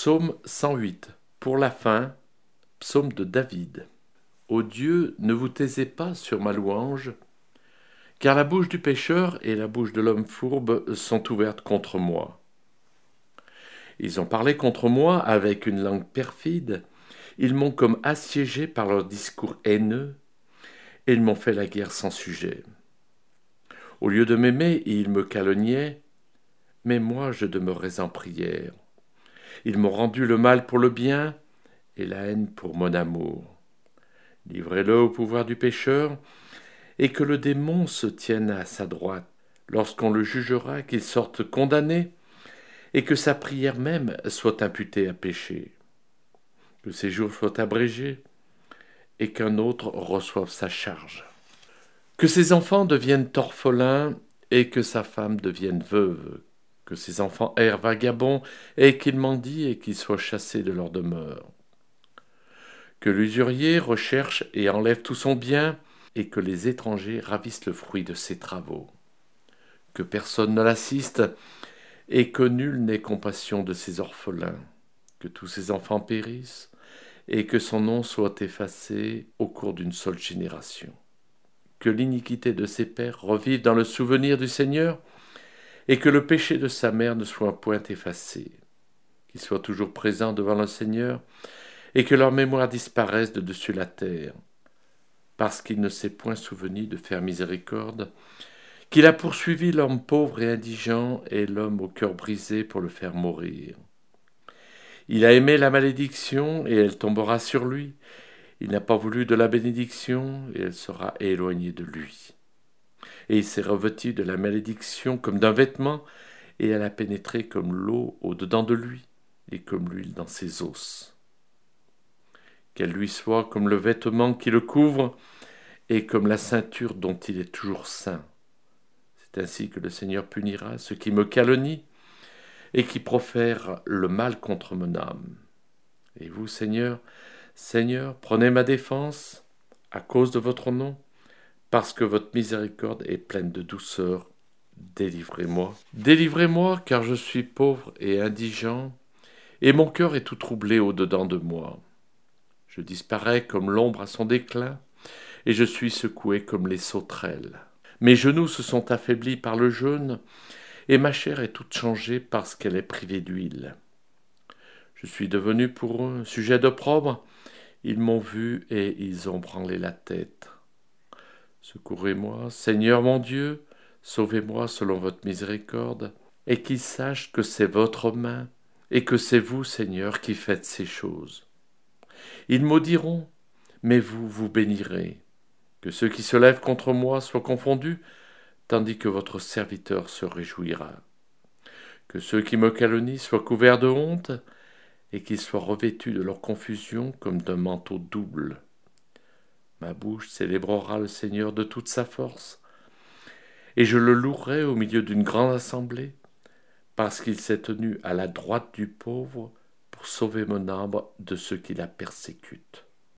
Psaume 108. Pour la fin, psaume de David. Ô Dieu, ne vous taisez pas sur ma louange, car la bouche du pécheur et la bouche de l'homme fourbe sont ouvertes contre moi. Ils ont parlé contre moi avec une langue perfide, ils m'ont comme assiégé par leurs discours haineux, et ils m'ont fait la guerre sans sujet. Au lieu de m'aimer, ils me calomniaient, mais moi je demeurais en prière. Ils m'ont rendu le mal pour le bien et la haine pour mon amour. Livrez-le au pouvoir du pécheur, et que le démon se tienne à sa droite, lorsqu'on le jugera, qu'il sorte condamné, et que sa prière même soit imputée à péché. Que ses jours soient abrégés, et qu'un autre reçoive sa charge. Que ses enfants deviennent orphelins, et que sa femme devienne veuve. Que ses enfants errent vagabonds, et qu'ils mendient, et qu'ils soient chassés de leur demeure. Que l'usurier recherche et enlève tout son bien, et que les étrangers ravissent le fruit de ses travaux. Que personne ne l'assiste, et que nul n'ait compassion de ses orphelins. Que tous ses enfants périssent, et que son nom soit effacé au cours d'une seule génération. Que l'iniquité de ses pères revive dans le souvenir du Seigneur, et que le péché de sa mère ne soit point effacé. Qu'il soit toujours présent devant le Seigneur, et que leur mémoire disparaisse de dessus la terre, parce qu'il ne s'est point souvenu de faire miséricorde, qu'il a poursuivi l'homme pauvre et indigent et l'homme au cœur brisé pour le faire mourir. Il a aimé la malédiction, et elle tombera sur lui. Il n'a pas voulu de la bénédiction, et elle sera éloignée de lui. Et il s'est revêtu de la malédiction comme d'un vêtement, et elle a pénétré comme l'eau au-dedans de lui, et comme l'huile dans ses os. Qu'elle lui soit comme le vêtement qui le couvre, et comme la ceinture dont il est toujours saint. C'est ainsi que le Seigneur punira ceux qui me calomnient, et qui profèrent le mal contre mon âme. Et vous, Seigneur, prenez ma défense à cause de votre nom, parce que votre miséricorde est pleine de douceur. Délivrez-moi. Délivrez-moi, car je suis pauvre et indigent, et mon cœur est tout troublé au-dedans de moi. Je disparais comme l'ombre à son déclin, et je suis secoué comme les sauterelles. Mes genoux se sont affaiblis par le jeûne, et ma chair est toute changée parce qu'elle est privée d'huile. Je suis devenu pour eux un sujet d'opprobre. Ils m'ont vu et ils ont branlé la tête. Secourez-moi, Seigneur mon Dieu, sauvez-moi selon votre miséricorde, et qu'ils sachent que c'est votre main, et que c'est vous, Seigneur, qui faites ces choses. Ils maudiront, mais vous, vous bénirez. Que ceux qui se lèvent contre moi soient confondus, tandis que votre serviteur se réjouira. Que ceux qui me calomnient soient couverts de honte, et qu'ils soient revêtus de leur confusion comme d'un manteau double. Ma bouche célébrera le Seigneur de toute sa force, et je le louerai au milieu d'une grande assemblée, parce qu'il s'est tenu à la droite du pauvre pour sauver mon âme de ceux qui la persécutent.